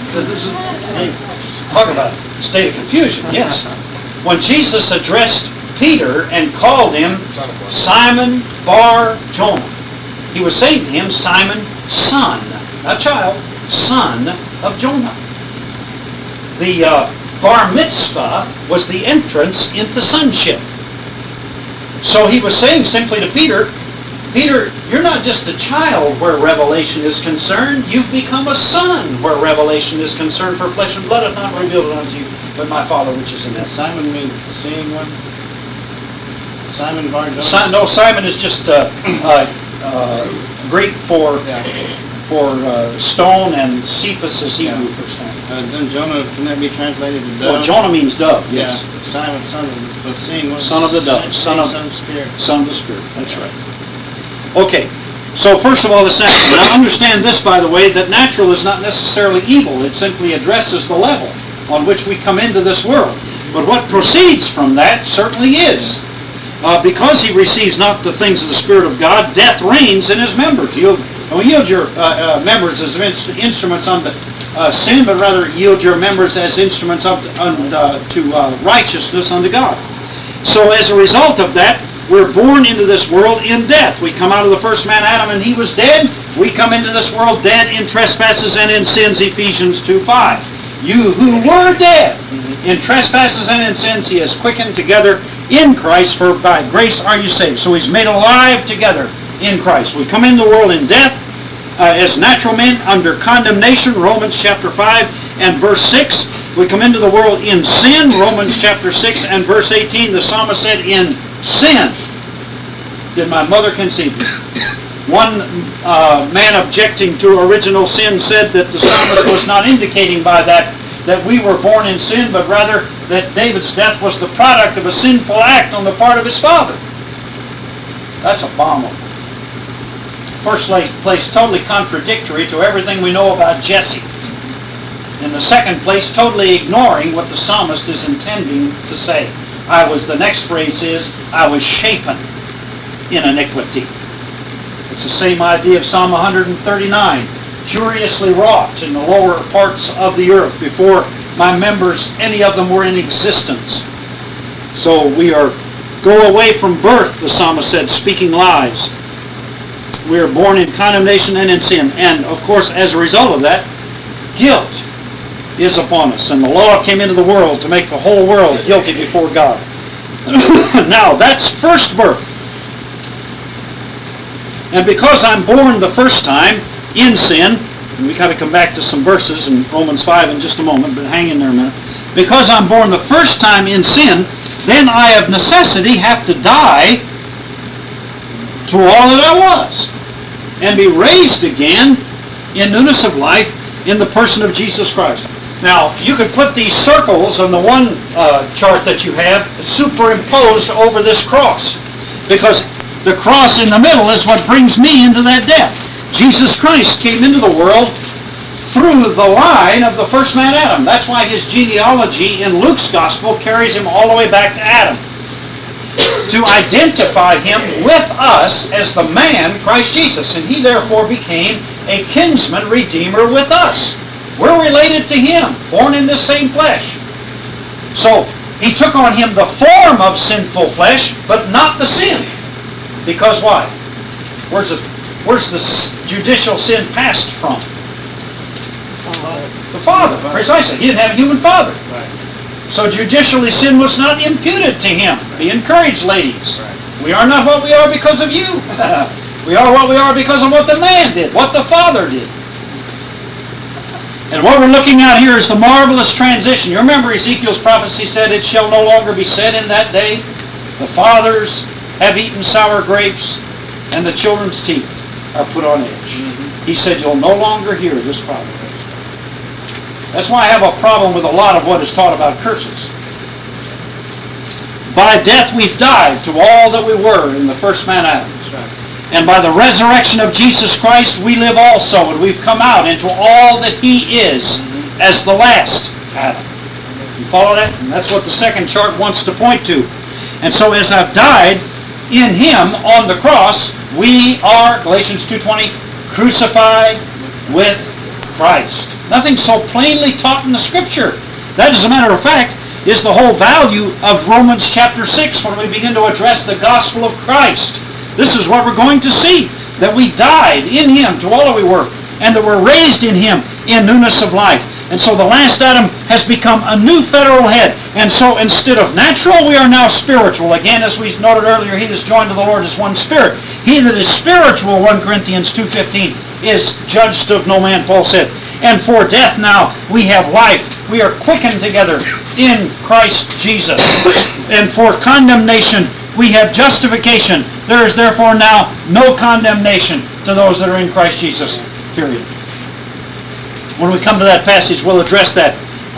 A: Talk about a state of confusion. Yes. When Jesus addressed Peter and called him Simon Bar-Jonah, he was saying to him, Simon, son, not child, son of Jonah. The bar mitzvah was the entrance into sonship. So he was saying simply to Peter, Peter, you're not just a child where revelation is concerned. You've become a son where revelation is concerned. For flesh and blood hath not revealed it unto you, but my Father which is in heaven.
D: Simon means seeing one? Simon Bar-Jonah?
A: No, Simon is just Greek for stone, and Cephas is Hebrew for stone.
D: Then Jonah, can that be translated to dove?
A: Well, Jonah means dove, yes.
D: Yeah. Simon, son of the seeing one.
A: Son of the dove. Son of
D: the Spirit.
A: Son of the Spirit, that's right. Okay, so first of all, it's natural. Now understand this, by the way, that natural is not necessarily evil. It simply addresses the level on which we come into this world. But what proceeds from that certainly is. Because he receives not the things of the Spirit of God, death reigns in his members. Don't yield your members as instruments unto sin, but rather yield your members as instruments to righteousness unto God. So as a result of that, we're born into this world in death. We come out of the first man, Adam, and he was dead. We come into this world dead in trespasses and in sins, Ephesians 2:5. You who were dead in trespasses and in sins, he has quickened together in Christ, for by grace are you saved. So he's made alive together in Christ. We come into the world in death as natural men under condemnation, Romans chapter 5 and verse 6. We come into the world in sin, Romans chapter 6 and verse 18. The psalmist said, in sin did my mother conceive me. One man objecting to original sin said that the psalmist was not indicating by that we were born in sin, but rather that David's death was the product of a sinful act on the part of his father. That's abominable. First place, totally contradictory to everything we know about Jesse. In the second place, totally ignoring what the psalmist is intending to say. The next phrase is, I was shapen in iniquity. It's the same idea of Psalm 139. Curiously wrought in the lower parts of the earth before my members, any of them were in existence. So we go away from birth, the psalmist said, speaking lies. We are born in condemnation and in sin. And of course, as a result of that, guilt is upon us. And the law came into the world to make the whole world guilty before God. Now, that's first birth. And because I'm born the first time in sin, and we got to come back to some verses in Romans 5 in just a moment, but hang in there a minute. Because I'm born the first time in sin, then I of necessity have to die to all that I was and be raised again in newness of life in the person of Jesus Christ. Now, you could put these circles on the one chart that you have superimposed over this cross, because the cross in the middle is what brings me into that death. Jesus Christ came into the world through the line of the first man Adam. That's why his genealogy in Luke's gospel carries him all the way back to Adam, to identify him with us as the man Christ Jesus. And he therefore became a kinsman redeemer with us. We're related to him, born in this same flesh. So he took on him the form of sinful flesh, but not the sin. Because why? Where's the judicial sin passed from? The Father, precisely. He didn't have a human father. So judicially sin was not imputed to him. Be encouraged, ladies. We are not what we are because of you. We are what we are because of what the man did, what the Father did. And what we're looking at here is the marvelous transition. You remember Ezekiel's prophecy said, "It shall no longer be said in that day, the fathers have eaten sour grapes, and the children's teeth are put on edge." He said, you'll no longer hear this proverb. That's why I have a problem with a lot of what is taught about curses. By death we've died to all that we were in the first man Adam. And by the resurrection of Jesus Christ we live also, and we've come out into all that he is as the last Adam. You follow that? And that's what the second chart wants to point to. And so as I've died in him on the cross, we are, Galatians 2:20, crucified with Christ. Nothing so plainly taught in the Scripture. That, as a matter of fact, is the whole value of Romans chapter 6 when we begin to address the gospel of Christ. This is what we're going to see, that we died in him to all that we were, and that we're raised in him in newness of life. And so the last Adam has become a new federal head. And so instead of natural, we are now spiritual. Again, as we noted earlier, he that's joined to the Lord is one spirit. He that is spiritual, 1 Corinthians 2:15, is judged of no man, Paul said. And for death now, we have life. We are quickened together in Christ Jesus. And for condemnation, we have justification. There is therefore now no condemnation to those that are in Christ Jesus, period. When we come to that passage, we'll address that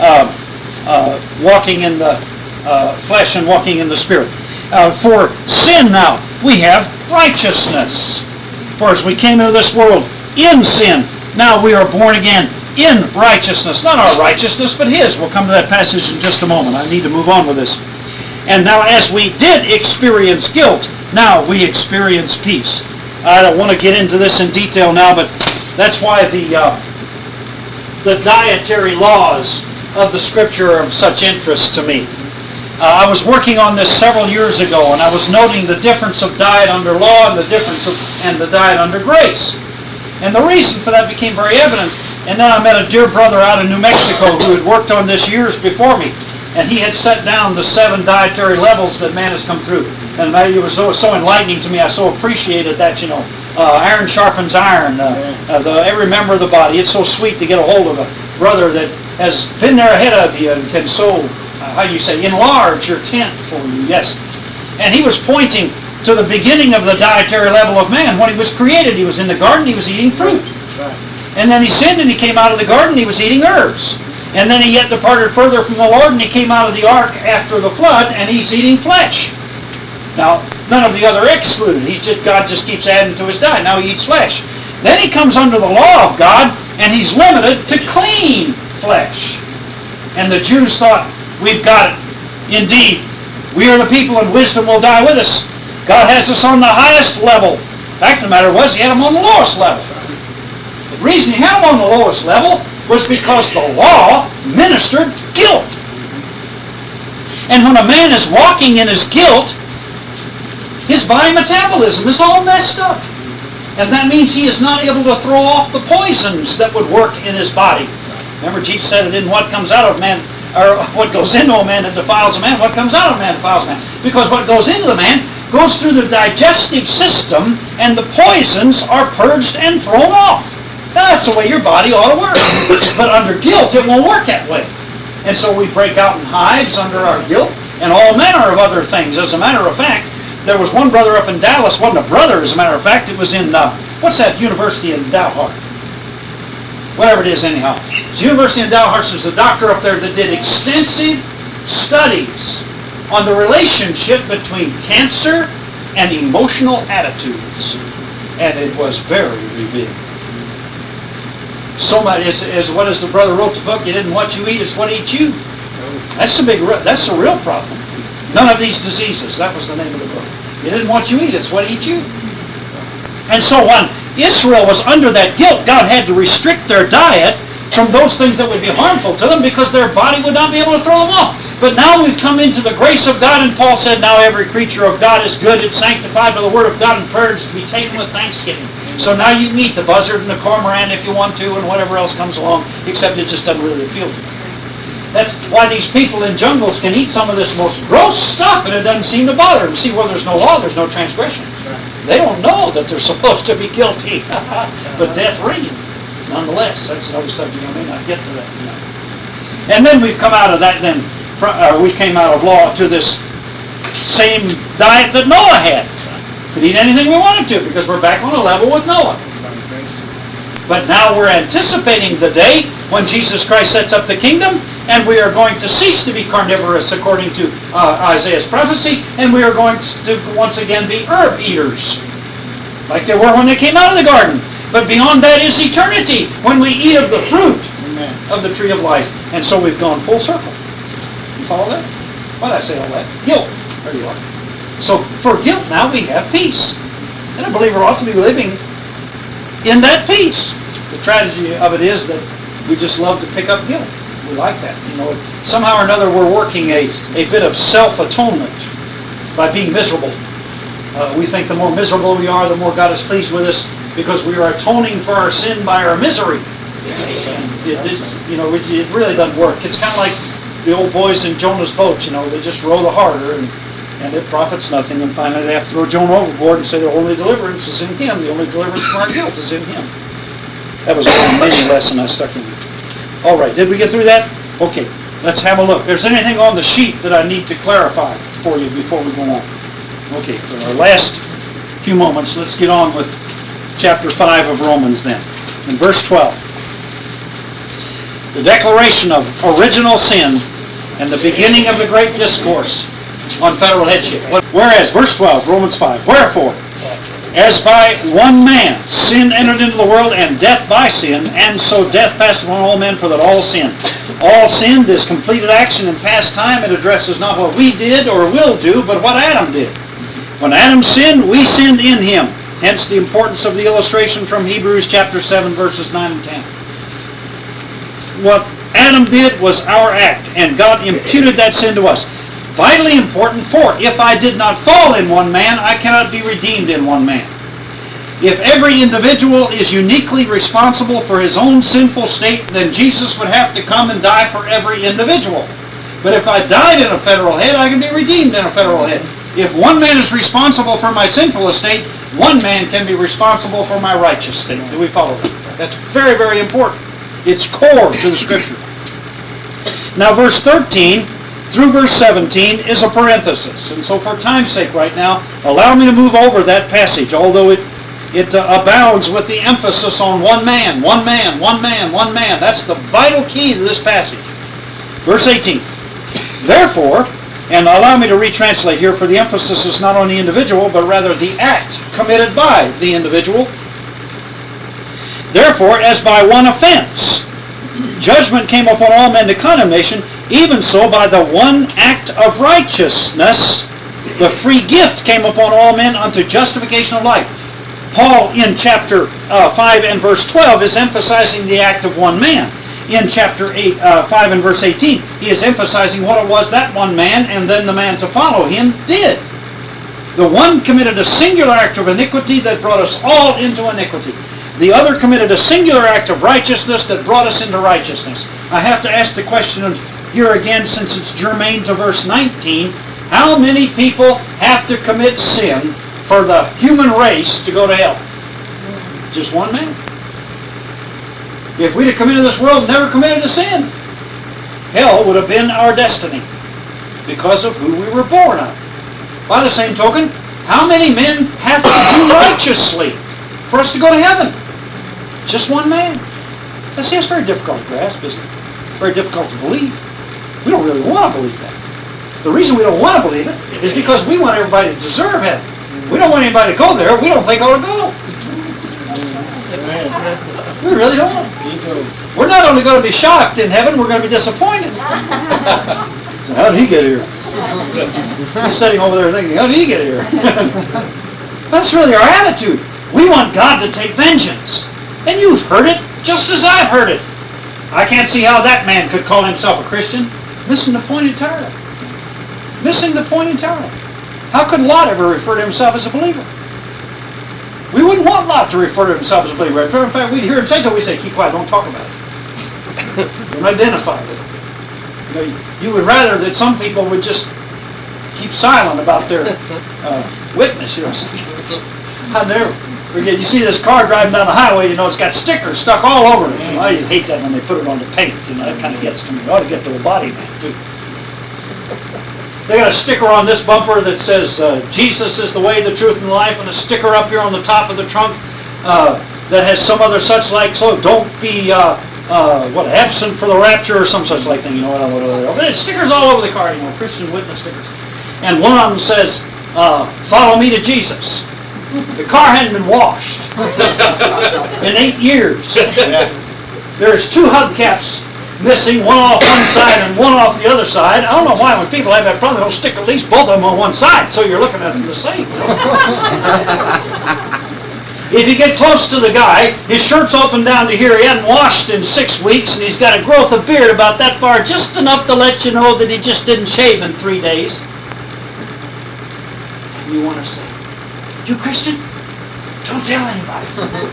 A: walking in the flesh and walking in the Spirit. For sin now, we have righteousness. For as we came into this world in sin, now we are born again in righteousness. Not our righteousness, but his. We'll come to that passage in just a moment. I need to move on with this. And now as we did experience guilt, now we experience peace. I don't want to get into this in detail now, but that's why the dietary laws of the Scripture are of such interest to me. I was working on this several years ago, and I was noting the difference of diet under law and the difference of the diet under grace. And the reason for that became very evident. And then I met a dear brother out in New Mexico who had worked on this years before me, and he had set down the 7 dietary levels that man has come through. And it was so enlightening to me. I so appreciated that, iron sharpens iron, every member of the body. It's so sweet to get a hold of a brother that has been there ahead of you and can enlarge your tent for you. Yes. And he was pointing to the beginning of the dietary level of man. When he was created, he was in the garden, he was eating fruit. And then he sinned and he came out of the garden, he was eating herbs. And then he yet departed further from the Lord, and he came out of the ark after the flood, and he's eating flesh. Now, none of the other excluded. God just keeps adding to his diet. Now he eats flesh. Then he comes under the law of God, and he's limited to clean flesh. And the Jews thought, we've got it. Indeed, we are the people, and wisdom will die with us. God has us on the highest level. The fact of the matter was, He had them on the lowest level. The reason He had them on the lowest level was because the law ministered guilt. And when a man is walking in his guilt, his body metabolism is all messed up. And that means he is not able to throw off the poisons that would work in his body. Remember, Jesus said it isn't what comes out of man, or what goes into a man that defiles a man, what comes out of a man defiles a man. Because what goes into the man goes through the digestive system, and the poisons are purged and thrown off. Now, that's the way your body ought to work. But under guilt, it won't work that way. And so we break out in hives under our guilt, and all manner of other things. As a matter of fact, there was one brother up in Dallas, wasn't a brother, as a matter of fact, it was in, what's that university in Dalhart? Whatever it is, anyhow. It's the University in Dalhart. There's a doctor up there that did extensive studies on the relationship between cancer and emotional attitudes. And it was very revealing. So much, is what is the brother wrote the book, you didn't what you eat, it's what eats you. That's the real problem. None of these diseases, that was the name of the book. You didn't what you eat, it's what eats you. And so when Israel was under that guilt, God had to restrict their diet from those things that would be harmful to them because their body would not be able to throw them off. But now we've come into the grace of God, and Paul said, now every creature of God is good, it's sanctified by the word of God and purged to be taken with thanksgiving. So now you can eat the buzzard and the cormorant if you want to, and whatever else comes along, except it just doesn't really appeal to you. That's why these people in jungles can eat some of this most gross stuff, and it doesn't seem to bother them. See, where there's no law, there's no transgression. They don't know that they're supposed to be guilty, but death reigns. Nonetheless, that's another subject. I may not get to that tonight. And then we've come out of that. We came out of law to this same diet that Noah had. Could eat anything we wanted to because we're back on a level with Noah. But now we're anticipating the day when Jesus Christ sets up the kingdom, and we are going to cease to be carnivorous according to Isaiah's prophecy, and we are going to once again be herb eaters, like they were when they came out of the garden. But beyond that is eternity, when we eat of the fruit of the tree of life. And so we've gone full circle. You follow that? Why did I say all that? Guilt. There you are. So for guilt now we have peace. And a believer ought to be living in that peace. The tragedy of it is that we just love to pick up guilt. We like that. You know, somehow or another we're working a bit of self-atonement by being miserable. We think the more miserable we are, the more God is pleased with us because we are atoning for our sin by our misery. And it really doesn't work. It's kind of like the old boys in Jonah's boat. You know, they just row the harder and it profits nothing, and finally they have to throw Jonah overboard and say the only deliverance is in him. The only deliverance from our guilt is in him. That was a mini lesson I stuck in. All right, did we get through that? Okay, let's have a look. If there's anything on the sheet that I need to clarify for you before we go on. Okay, for our last few moments, let's get on with chapter 5 of Romans then. In verse 12, the declaration of original sin and the beginning of the great discourse on federal headship. Whereas, verse 12, Romans 5, wherefore, as by one man sin entered into the world, and death by sin, and so death passed upon all men, for that all sinned. All sinned is completed action in past time. It addresses not what we did or will do, but what Adam did. When Adam sinned, we sinned in him. Hence the importance of the illustration from Hebrews chapter 7, verses 9 and 10. What Adam did was our act, and God imputed that sin to us. Vitally important, for if I did not fall in one man, I cannot be redeemed in one man. If every individual is uniquely responsible for his own sinful state, then Jesus would have to come and die for every individual. But if I died in a federal head, I can be redeemed in a federal head. If one man is responsible for my sinful estate, one man can be responsible for my righteous state. Do we follow that? That's very, very important. It's core to the Scripture. Now verse 13 through verse 17 is a parenthesis. And so for time's sake right now, allow me to move over that passage, although it abounds with the emphasis on one man, one man, one man, one man. That's the vital key to this passage. Verse 18. Therefore, and allow me to retranslate here, for the emphasis is not on the individual, but rather the act committed by the individual. Therefore, as by one offense, judgment came upon all men to condemnation, even so by the one act of righteousness, The free gift came upon all men unto justification of life. Paul in chapter 5 and verse 12 is emphasizing the act of one man. In chapter 5 and verse 18, he is emphasizing what it was that one man and then the man to follow him did. The one committed a singular act of iniquity that brought us all into iniquity. The other committed a singular act of righteousness that brought us into righteousness. I have to ask the question here again, since it's germane to verse 19, how many people have to commit sin for the human race to go to hell? Just one man. If we'd have come into this world and never committed a sin, hell would have been our destiny because of who we were born of. By the same token, how many men have to do righteously for us to go to heaven? Just one man. Now, see, it's very difficult to grasp, isn't it? Very difficult to believe. We don't really want to believe that. The reason we don't want to believe it is because we want everybody to deserve heaven. We don't want anybody to go there. We don't think ought to go. We really don't. We're not only going to be shocked in heaven, we're going to be disappointed. How did he get here? He's sitting over there thinking, how did he get here? That's really our attitude. We want God to take vengeance. And you've heard it just as I've heard it. I can't see how that man could call himself a Christian. Missing the point entirely. Missing the point entirely. How could Lot ever refer to himself as a believer? We wouldn't want Lot to refer to himself as a believer. In fact, we'd hear him say so, we say, keep quiet, don't talk about it. Don't identify with it. You would rather that some people would just keep silent about their witness. I'll never forget, you see this car driving down the highway, it's got stickers stuck all over it. I hate that when they put it on the paint. That kind of gets to me. It ought to get to the body man, too. They got a sticker on this bumper that says, Jesus is the way, the truth, and the life, and a sticker up here on the top of the trunk that has some other such like, so don't be, absent for the rapture or some such like thing, There's stickers all over the car, Christian witness stickers. And one of them says, follow me to Jesus. The car hadn't been washed in 8 years. There's 2 hubcaps missing, one off one side and one off the other side. I don't know why when people have that problem, they don't stick at least both of them on one side, so you're looking at them the same. If you get close to the guy, his shirt's open down to here, he hadn't washed in 6 weeks, and he's got a growth of beard about that far, just enough to let you know that he just didn't shave in 3 days. And you want to say, you Christian? Don't tell anybody.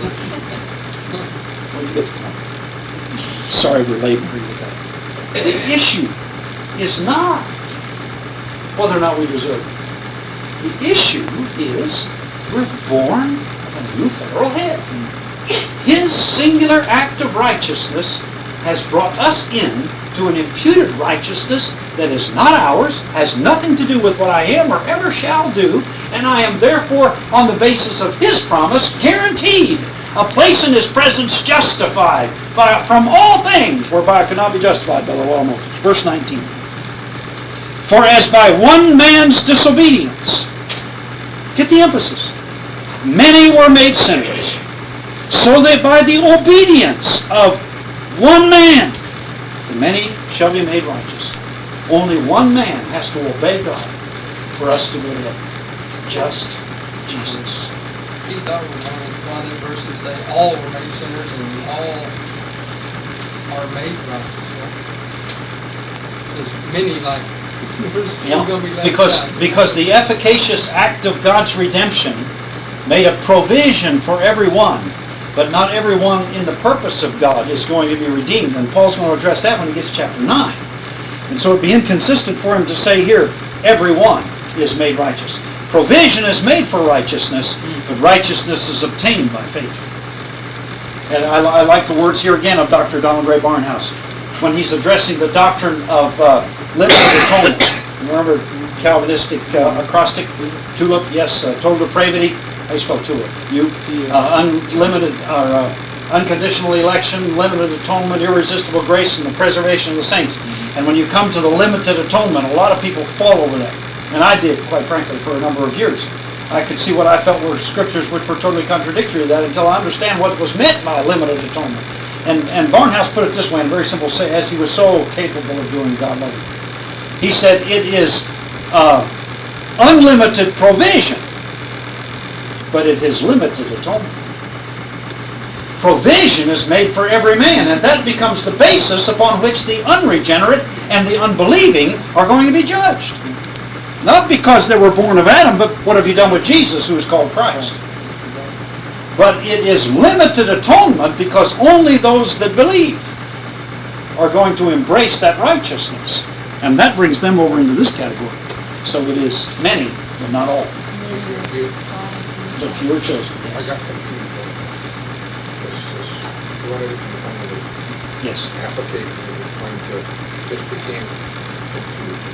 A: Well, you get the point. Sorry we're laboring with that. The issue is not whether or not we deserve it. The issue is we're born of a new federal head. His singular act of righteousness has brought us in to an imputed righteousness that is not ours, has nothing to do with what I am or ever shall do, and I am therefore, on the basis of His promise, guaranteed a place in His presence justified from all things whereby I cannot be justified by the law of Moses. Verse 19. For as by one man's disobedience, get the emphasis, many were made sinners, so that by the obedience of one man, the many shall be made righteous. Only one man has to obey God for us to go to heaven. Just Jesus.
E: He thought we wanted one of the verses say all were made sinners and all are made righteous. It says many like there's still going to be left out.
A: Because the efficacious act of God's redemption made a provision for everyone, but not everyone in the purpose of God is going to be redeemed. And Paul's going to address that when he gets to chapter 9. And so it would be inconsistent for him to say here, everyone is made righteous. Provision is made for righteousness, but righteousness is obtained by faith. And I like the words here again of Dr. Donald Ray Barnhouse when he's addressing the doctrine of limited atonement. Remember Calvinistic acrostic, tulip, yes, total depravity. How do you spell tulip? Unlimited, unconditional election, limited atonement, irresistible grace, and the preservation of the saints. And when you come to the limited atonement, a lot of people fall over that. And I did, quite frankly, for a number of years. I could see what I felt were scriptures which were totally contradictory to that until I understand what was meant by limited atonement. And Barnhouse put it this way in very simple, as he was so capable of doing God loving. He said it is unlimited provision, but it has limited atonement. Provision is made for every man, and that becomes the basis upon which the unregenerate and the unbelieving are going to be judged. Not because they were born of Adam, but what have you done with Jesus, who is called Christ? But it is limited atonement because only those that believe are going to embrace that righteousness. And that brings them over into this category. So it is many, but not all. But few are chosen.
B: I got confused.
A: Yes.
B: Application was trying to just became confused.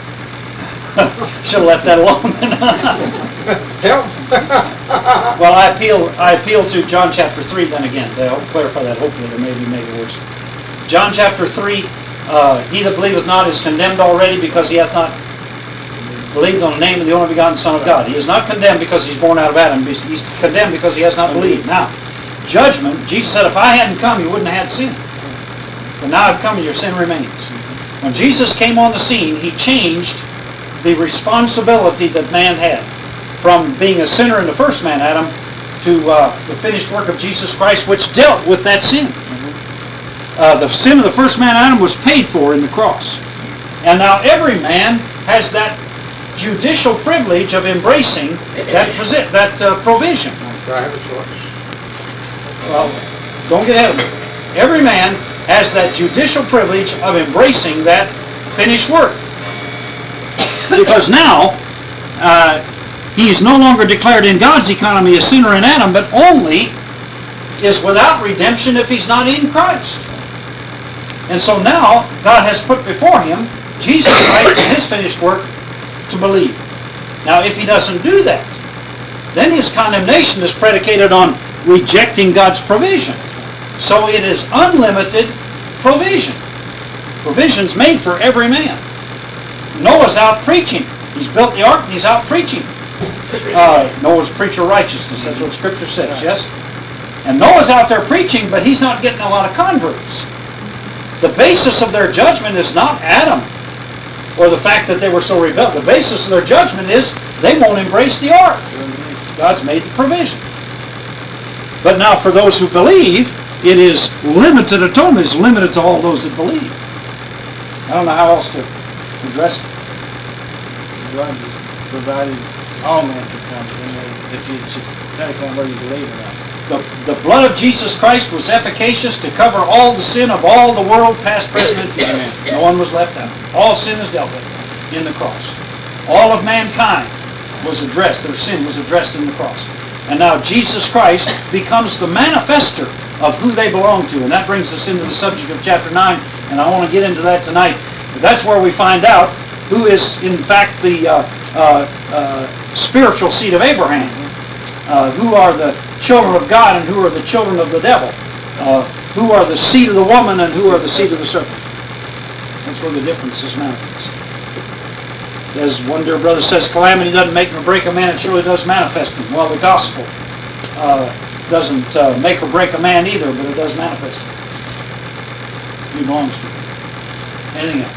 A: Should have left that alone.
B: Help!
A: Well, I appeal to John chapter 3 then again. They'll clarify that. Hopefully there may be made worse. John chapter 3, he that believeth not is condemned already because he hath not believed on the name of the only begotten Son of God. He is not condemned because he's born out of Adam. He's condemned because he has not believed. Now, judgment, Jesus said, if I hadn't come, you wouldn't have had sin. But now I've come and your sin remains. When Jesus came on the scene, he changed the responsibility that man had from being a sinner in the first man, Adam, to the finished work of Jesus Christ, which dealt with that sin. The sin of the first man, Adam, was paid for in the cross. And now every man has that judicial privilege of embracing that provision.
B: Do I have a choice?
A: Well, don't get ahead of me. Every man has that judicial privilege of embracing that finished work. Because now, he is no longer declared in God's economy a sinner in Adam, but only is without redemption if he's not in Christ. And so now, God has put before him Jesus Christ and his finished work to believe. Now, if he doesn't do that, then his condemnation is predicated on rejecting God's provision. So it is unlimited provision. Provision's made for every man. Noah's out preaching. He's built the ark and he's out preaching. Noah's a preacher of righteousness. That's what Scripture says, yes? And Noah's out there preaching, but he's not getting a lot of converts. The basis of their judgment is not Adam or the fact that they were so rebellious. The basis of their judgment is they won't embrace the ark. God's made the provision. But now for those who believe, it is limited atonement. It's limited to all those that believe. I don't know how else to address it.
D: God provided all men could come to him if you just depending on whether you believe or not.
A: The blood of Jesus Christ was efficacious to cover all the sin of all the world, past, present, and future. No one was left out. All sin is dealt with in the cross. All of mankind was addressed. Their sin was addressed in the cross. And now Jesus Christ becomes the manifester of who they belong to. And that brings us into the subject of chapter 9. And I want to get into that tonight. But that's where we find out who is, in fact, the spiritual seed of Abraham. Who are the children of God and who are the children of the devil. Who are the seed of the woman and who are the seed of the serpent. That's where the difference is manifest. As one dear brother says, calamity doesn't make or break a man, it surely does manifest him. Well, the gospel doesn't make or break a man either, but it does manifest him. It belongs to him. Anything else?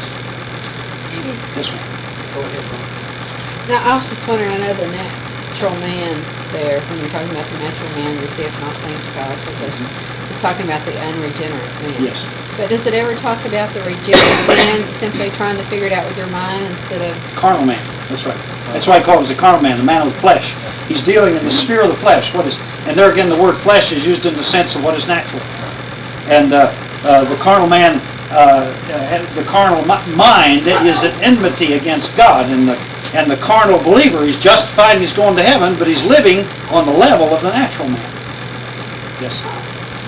A: Yes, ma'am.
B: Go ahead, Ron.
C: Now, I was just wondering, I know the natural man there, when you're talking about the natural man, receiveth not things of God, because it's talking about the unregenerate man.
A: Yes.
C: But does it ever talk about the regenerate man simply trying to figure it out with your mind instead of...
A: Carnal man. That's right. That's why I call him the carnal man, the man of the flesh. He's dealing in the sphere of the flesh. And there again, the word flesh is used in the sense of what is natural. And the carnal man, the carnal mind is at enmity against God. And the carnal believer, he's justified, he's going to heaven, but he's living on the level of the natural man. Yes, sir.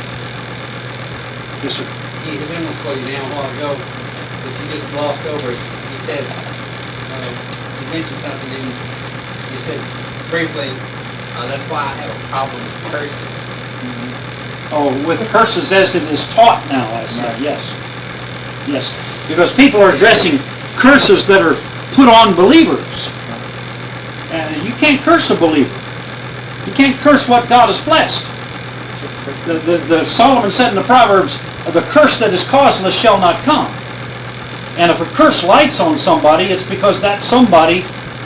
A: Yes, sir.
F: The wind will slow you down a while ago, but you just glossed over it. You said, you mentioned something, and you said briefly, that's why I have a problem with curses.
A: Oh, with curses as it is taught now, I said, yes. Yes. Because people are addressing curses that are put on believers. And you can't curse a believer. You can't curse what God has blessed. The Solomon said in the Proverbs, the curse that is causeless shall not come. And if a curse lights on somebody, it's because that somebody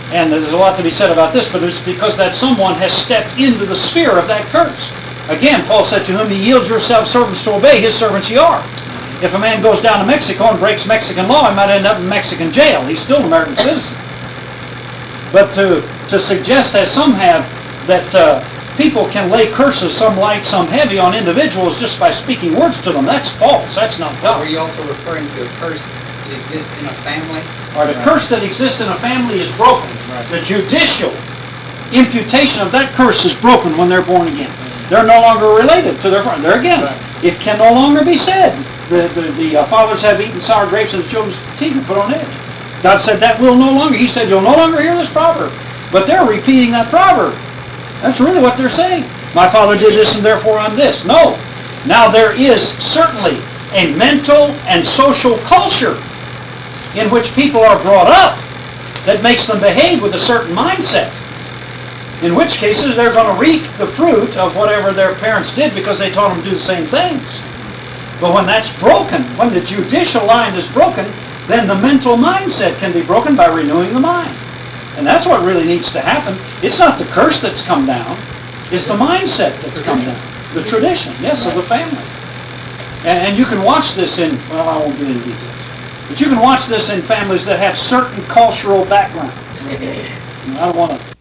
A: And there's a lot to be said about this, but it's because that someone has stepped into the sphere of that curse. Again, Paul said, to whom ye yield yourselves servants to obey, his servants ye are. If a man goes down to Mexico and breaks Mexican law, he might end up in Mexican jail. He's still an American citizen. But to suggest, as some have, that people can lay curses, some light, some heavy, on individuals just by speaking words to them, that's false. That's not
F: Were
A: God.
F: you also referring to a curse that exists in a family?
A: Or the curse that exists in a family is broken.
D: Right.
A: The judicial imputation of that curse is broken when they're born again. They're no longer related to their father. There again,
D: Right.
A: it can no longer be said. The fathers have eaten sour grapes and the children's teeth are put on edge. God said that will no longer. He said you'll no longer hear this proverb. But they're repeating that proverb. That's really what they're saying. My father did this and therefore I'm this. No. Now there is certainly a mental and social culture in which people are brought up that makes them behave with a certain mindset. In which cases they're going to reap the fruit of whatever their parents did because they taught them to do the same things. But when that's broken, when the judicial line is broken, then the mental mindset can be broken by renewing the mind. And that's what really needs to happen. It's not the curse that's come down. It's the mindset that's come down. The tradition, yes, of the family. And you can watch this in, well, I won't get into details. But you can watch this in families that have certain cultural backgrounds. I don't want to